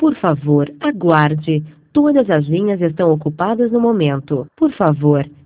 Por favor, aguarde. Todas as linhas estão ocupadas no momento. Por favor,